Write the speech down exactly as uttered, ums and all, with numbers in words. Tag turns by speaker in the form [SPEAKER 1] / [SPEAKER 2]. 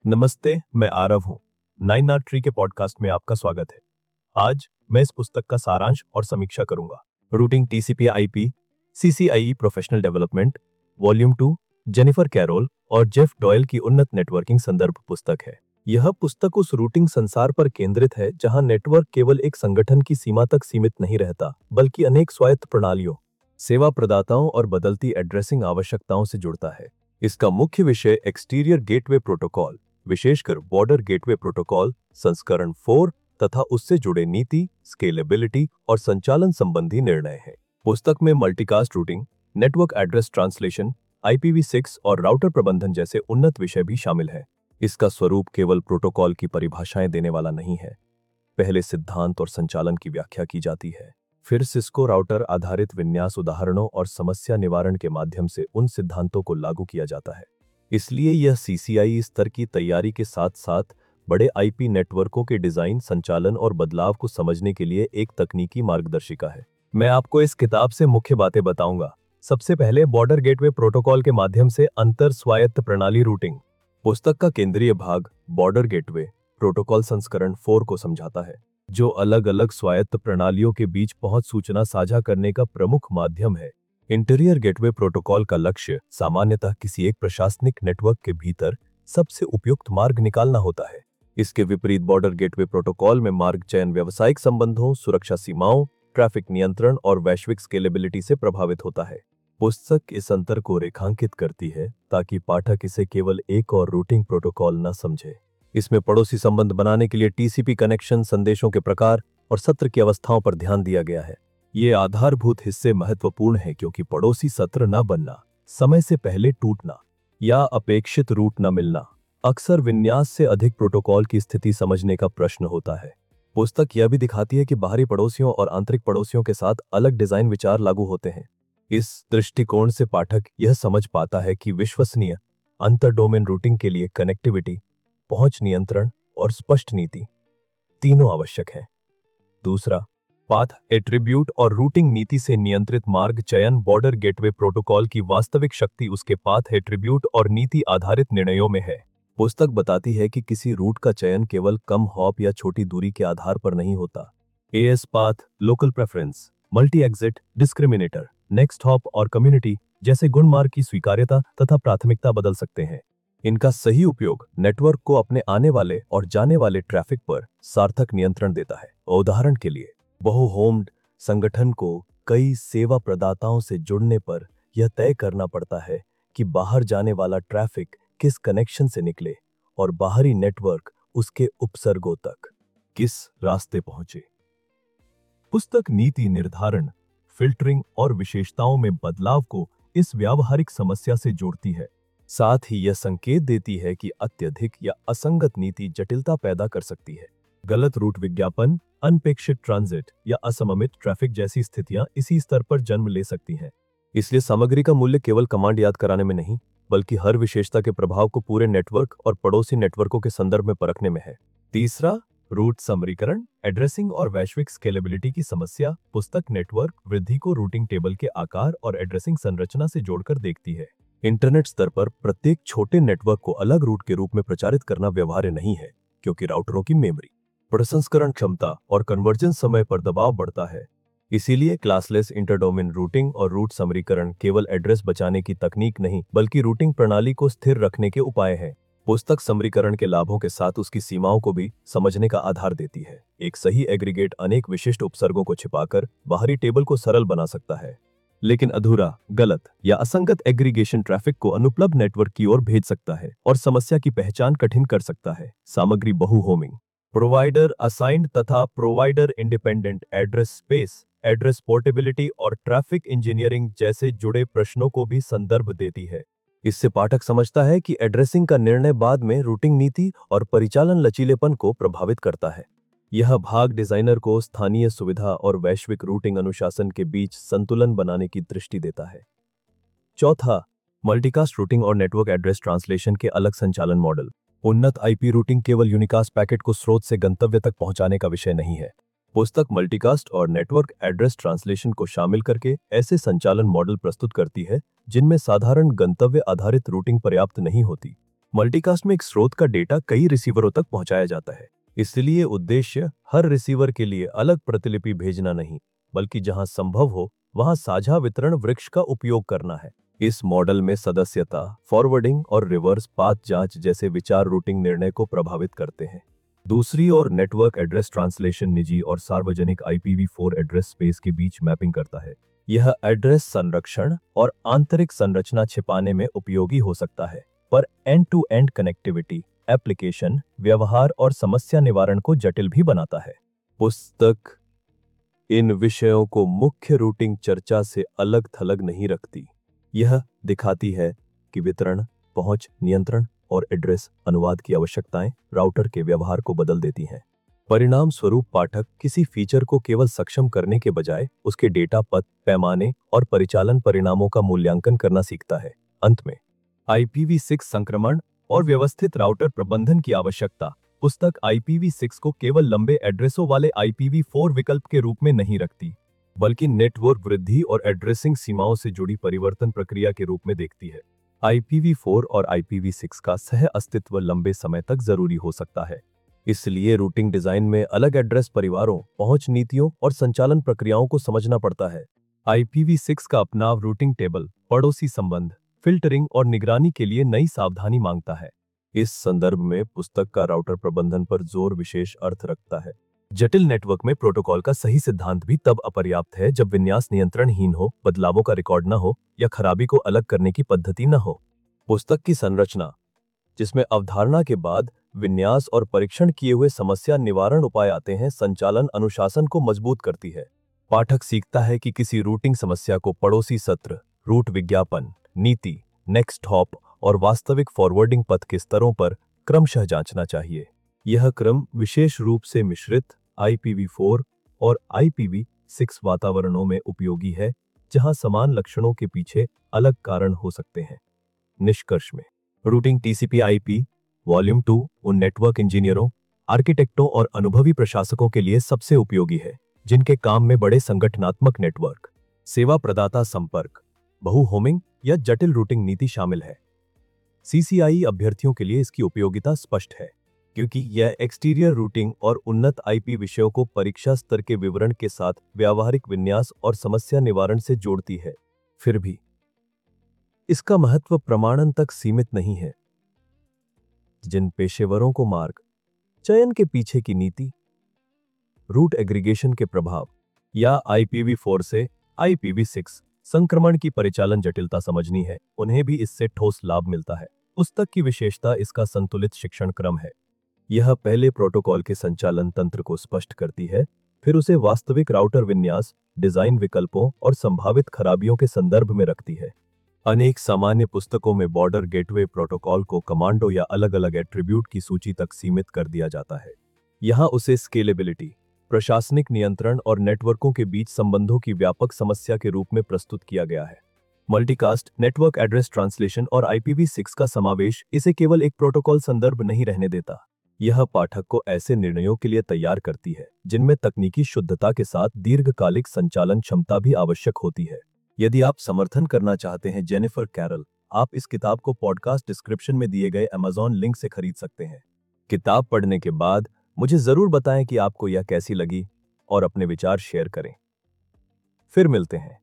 [SPEAKER 1] नमस्ते, मैं आरव हूँ। नाइन आर ट्री के पॉडकास्ट में आपका स्वागत है। आज मैं इस पुस्तक का सारांश और समीक्षा करूंगा। Routing TCP IP CCIE professional development volume two, Jennifer Carroll और जेफ डॉयल की उन्नत नेटवर्किंग संदर्भ पुस्तक है। यह पुस्तक उस रूटिंग संसार पर केंद्रित है जहां नेटवर्क केवल एक संगठन की सीमा तक सीमित नहीं रहता, बल्कि अनेक स्वायत्त प्रणालियों, सेवा प्रदाताओं और बदलती एड्रेसिंग आवश्यकताओं से जुड़ता है। इसका मुख्य विषय एक्सटीरियर गेटवे प्रोटोकॉल, विशेषकर बॉर्डर गेटवे प्रोटोकॉल संस्करण फोर तथा उससे जुड़े नीति, स्केलेबिलिटी और संचालन संबंधी निर्णय है। पुस्तक में multicast routing, network address translation, I P V six और राउटर प्रबंधन जैसे उन्नत विषय भी शामिल है। इसका स्वरूप केवल प्रोटोकॉल की परिभाषाएं देने वाला नहीं है। पहले सिद्धांत और संचालन की व्याख्या की जाती है, फिर सिस्को राउटर आधारित विन्यास उदाहरणों और समस्या निवारण के माध्यम से उन सिद्धांतों को लागू किया जाता है। इसलिए यह सीसीआई स्तर की तैयारी के साथ साथ बड़े आईपी नेटवर्कों के डिजाइन, संचालन और बदलाव को समझने के लिए एक तकनीकी मार्गदर्शिका है। मैं आपको इस किताब से मुख्य बातें बताऊंगा। सबसे पहले बॉर्डर गेटवे प्रोटोकॉल के माध्यम से अंतर स्वायत्त प्रणाली रूटिंग। पुस्तक का केंद्रीय भाग बॉर्डर गेटवे प्रोटोकॉल संस्करण फोर को समझाता है, जो अलग अलग स्वायत्त प्रणालियों के बीच पहुंच सूचना साझा करने का प्रमुख माध्यम है। इंटीरियर गेटवे प्रोटोकॉल का लक्ष्य सामान्यतः किसी एक प्रशासनिक नेटवर्क के भीतर सबसे उपयुक्त मार्ग निकालना होता है। इसके विपरीत बॉर्डर गेटवे प्रोटोकॉल में मार्ग चयन व्यावसायिक संबंधों, सुरक्षा सीमाओं, ट्रैफिक नियंत्रण और वैश्विक स्केलेबिलिटी से प्रभावित होता है। पुस्तक इस अंतर को रेखांकित करती है ताकि पाठक इसे केवल एक और रूटिंग प्रोटोकॉल न समझे। इसमें पड़ोसी संबंध बनाने के लिए टीसीपी कनेक्शन, संदेशों के प्रकार और सत्र की अवस्थाओं पर ध्यान दिया गया है। ये आधारभूत हिस्से महत्वपूर्ण हैं क्योंकि पड़ोसी सत्र न बनना, समय से पहले टूटना या अपेक्षित रूट न मिलना अक्सर विन्यास से अधिक प्रोटोकॉल की स्थिति समझने का प्रश्न होता है। पुस्तक यह भी दिखाती है कि बाहरी पड़ोसियों और आंतरिक पड़ोसियों के साथ अलग डिजाइन विचार लागू होते हैं। इस दृष्टिकोण से पाठक यह समझ पाता है कि विश्वसनीय अंतर डोमेन रूटिंग के लिए कनेक्टिविटी, पहुंच नियंत्रण और स्पष्ट नीति तीनों आवश्यक है। दूसरा, पाथ एट्रीब्यूट और रूटिंग नीति से नियंत्रित मार्ग चयन। बॉर्डर गेटवे प्रोटोकॉल की वास्तविक शक्ति उसके पाथ एट्रीब्यूट और नीति आधारित निर्णयों में है। पुस्तक बताती है कि किसी रूट का चयन केवल कम हॉप या छोटी दूरी के आधार पर नहीं होता। AS path, local preference, multi exit, discriminator, next hop और कम्युनिटी जैसे गुण मार्ग की स्वीकार्यता तथा प्राथमिकता बदल सकते हैं। इनका सही उपयोग नेटवर्क को अपने आने वाले और जाने वाले ट्रैफिक पर सार्थक नियंत्रण देता है। उदाहरण के लिए, बहु होम्ड संगठन को कई सेवा प्रदाताओं से जुड़ने पर यह तय करना पड़ता है कि बाहर जाने वाला ट्रैफिक किस कनेक्शन से निकले और बाहरी नेटवर्क उसके उपसर्गों तक किस रास्ते पहुंचे। पुस्तक नीति निर्धारण, फिल्टरिंग और विशेषताओं में बदलाव को इस व्यावहारिक समस्या से जोड़ती है। साथ ही यह संकेत देती है कि अत्यधिक या असंगत नीति जटिलता पैदा कर सकती है। गलत रूट विज्ञापन, अनपेक्षित ट्रांजिट या असममित ट्रैफिक जैसी स्थितियां इसी स्तर पर जन्म ले सकती हैं। इसलिए सामग्री का मूल्य केवल कमांड याद कराने में नहीं, बल्कि हर विशेषता के प्रभाव को पूरे नेटवर्क और पड़ोसी नेटवर्कों के संदर्भ में परखने में है। तीसरा, रूट समरीकरण, एड्रेसिंग और वैश्विक स्केलेबिलिटी की समस्या। पुस्तक नेटवर्क वृद्धि को रूटिंग टेबल के आकार और एड्रेसिंग संरचना से जोड़कर देखती है। इंटरनेट स्तर पर प्रत्येक छोटे नेटवर्क को अलग रूट के रूप में प्रचारित करना व्यवहार्य नहीं है, क्योंकि राउटरों की मेमोरी, प्रसंस्करण क्षमता और कन्वर्जन समय पर दबाव बढ़ता है। इसीलिए क्लासलेस इंटरडोमेन रूटिंग और रूट समरीकरण केवल एड्रेस बचाने की तकनीक नहीं, बल्कि रूटिंग प्रणाली को स्थिर रखने के उपाय हैं। पुस्तक समरीकरण के लाभों के साथ उसकी सीमाओं को भी समझने का आधार देती है। एक सही एग्रीगेट अनेक विशिष्ट उपसर्गों को छिपाकर बाहरी टेबल को सरल बना सकता है, लेकिन अधूरा, गलत या असंगत एग्रीगेशन ट्रैफिक को अनुपलब्ध नेटवर्क की ओर भेज सकता है और समस्या की पहचान कठिन कर सकता है। सामग्री बहु होमिंग, प्रोवाइडर असाइंड तथा provider independent address space, address portability और ट्रैफिक इंजीनियरिंग जैसे जुड़े प्रश्नों को भी संदर्भ देती है। इससे पाठक समझता है कि एड्रेसिंग का निर्णय बाद में रूटिंग नीति और परिचालन लचीलेपन को प्रभावित करता है। यह भाग डिजाइनर को स्थानीय सुविधा और वैश्विक रूटिंग अनुशासन के बीच संतुलन बनाने की दृष्टि देता है। चौथा, मल्टीकास्ट रूटिंग और नेटवर्क एड्रेस ट्रांसलेशन के अलग संचालन मॉडल। उन्नत आईपी रूटिंग केवल यूनिकास्ट पैकेट को स्रोत से गंतव्य तक पहुंचाने का विषय नहीं है। पुस्तक मल्टीकास्ट और नेटवर्क एड्रेस ट्रांसलेशन को शामिल करके ऐसे संचालन मॉडल प्रस्तुत करती है जिनमें साधारण गंतव्य आधारित रूटिंग पर्याप्त नहीं होती। मल्टीकास्ट में एक स्रोत का डेटा कई रिसीवरों तक पहुंचाया जाता है, इसलिए उद्देश्य हर रिसीवर के लिए अलग प्रतिलिपि भेजना नहीं, बल्कि जहां संभव हो वहां साझा वितरण वृक्ष का उपयोग करना है। इस मॉडल में सदस्यता, फॉरवर्डिंग और रिवर्स पाथ जांच जैसे विचार रूटिंग निर्णय को प्रभावित करते हैं। दूसरी ओर नेटवर्क एड्रेस ट्रांसलेशन निजी और सार्वजनिक I P V four address space के बीच मैपिंग करता है। यह एड्रेस संरक्षण और आंतरिक संरचना छिपाने में उपयोगी हो सकता है, पर end to end connectivity, application, व्यवहार और समस्या निवारण को जटिल भी बनाता है। पुस्तक इन विषयों को मुख्य रूटिंग चर्चा से अलग थलग नहीं रखती। यह दिखाती है कि वितरण, पहुंच नियंत्रण और एड्रेस अनुवाद की आवश्यकताएं राउटर के व्यवहार को बदल देती हैं। परिणाम स्वरूप पाठक किसी फीचर को केवल सक्षम करने के बजाय उसके डेटा पथ, पैमाने और परिचालन परिणामों का मूल्यांकन करना सीखता है। अंत में आई पी वी सिक्स संक्रमण और व्यवस्थित राउटर प्रबंधन की आवश्यकता पुस्तक आई पी वी सिक्स को केवल लंबे एड्रेसों वाले आई पी वी फोर विकल्प के रूप में नहीं रखती, बल्कि नेटवर्क वृद्धि और एड्रेसिंग सीमाओं से जुड़ी परिवर्तन प्रक्रिया के रूप में देखती है। आई पी वी फोर और आई पी वी सिक्स का सह अस्तित्व लंबे समय तक जरूरी हो सकता है, इसलिए रूटिंग डिजाइन में अलग एड्रेस परिवारों, पहुंच नीतियों और संचालन प्रक्रियाओं को समझना पड़ता है। आई पी वी सिक्स का अपनाव रूटिंग टेबल, पड़ोसी संबंध, फिल्टरिंग और निगरानी के लिए नई सावधानी मांगता है। इस संदर्भ में पुस्तक का राउटर प्रबंधन पर जोर विशेष अर्थ रखता है। जटिल नेटवर्क में प्रोटोकॉल का सही सिद्धांत भी तब अपर्याप्त है जब विन्यास नियंत्रणहीन हो, बदलावों का रिकॉर्ड न हो या खराबी को अलग करने की पद्धति न हो। पुस्तक की संरचना, जिसमें अवधारणा के बाद विन्यास और परीक्षण किए हुए समस्या निवारण उपाय आते हैं, संचालन अनुशासन को मजबूत करती है। पाठक सीखता है कि किसी रूटिंग समस्या को पड़ोसी सत्र, रूट विज्ञापन, नीति, नेक्स्ट हॉप और वास्तविक फॉरवर्डिंग पथ के स्तरों पर क्रमशः जांचना चाहिए। यह क्रम विशेष रूप से मिश्रित आई पी वी फोर और आई पी वी सिक्स वातावरणों में उपयोगी है, जहां समान लक्षणों के पीछे अलग कारण हो सकते हैं। निष्कर्ष में routing T C P I P volume two उन नेटवर्क इंजीनियरों, आर्किटेक्टों और अनुभवी प्रशासकों के लिए सबसे उपयोगी है जिनके काम में बड़े संगठनात्मक नेटवर्क, सेवा प्रदाता संपर्क, बहु होमिंग या जटिल रूटिंग नीति शामिल है। सी सी आई ई अभ्यर्थियों के लिए इसकी उपयोगिता स्पष्ट है, क्योंकि यह एक्सटीरियर रूटिंग और उन्नत आई पी विषयों को परीक्षा स्तर के विवरण के साथ व्यावहारिक विन्यास और समस्या निवारण से जोड़ती है। फिर भी इसका महत्व प्रमाणन तक सीमित नहीं है। जिन पेशेवरों को मार्ग चयन के पीछे की नीति, रूट एग्रीगेशन के प्रभाव या आई पी वी फोर से आई पी वी सिक्स संक्रमण की परिचालन जटिलता समझनी है, उन्हें भी इससे ठोस लाभ मिलता है। पुस्तक की विशेषता इसका संतुलित शिक्षण क्रम है। यह पहले प्रोटोकॉल के संचालन तंत्र को स्पष्ट करती है, फिर उसे वास्तविक राउटर विन्यास, डिजाइन विकल्पों और संभावित खराबियों के संदर्भ में रखती है। अनेक सामान्य पुस्तकों में बॉर्डर गेटवे प्रोटोकॉल को कमांडो या अलग अलग एट्रीब्यूट की सूची तक सीमित कर दिया जाता है। यहाँ उसे स्केलेबिलिटी, प्रशासनिक नियंत्रण और नेटवर्कों के बीच संबंधों की व्यापक समस्या के रूप में प्रस्तुत किया गया है। मल्टीकास्ट, नेटवर्क एड्रेस ट्रांसलेशन और आई पी वी सिक्स का समावेश इसे केवल एक प्रोटोकॉल संदर्भ नहीं रहने देता। यह पाठक को ऐसे निर्णयों के लिए तैयार करती है जिनमें तकनीकी शुद्धता के साथ दीर्घकालिक संचालन क्षमता भी आवश्यक होती है। यदि आप समर्थन करना चाहते हैं जेनिफर कैरल, आप इस किताब को पॉडकास्ट डिस्क्रिप्शन में दिए गए अमेज़न लिंक से खरीद सकते हैं। किताब पढ़ने के बाद मुझे जरूर बताएं कि आपको यह कैसी लगी और अपने विचार शेयर करें। फिर मिलते हैं।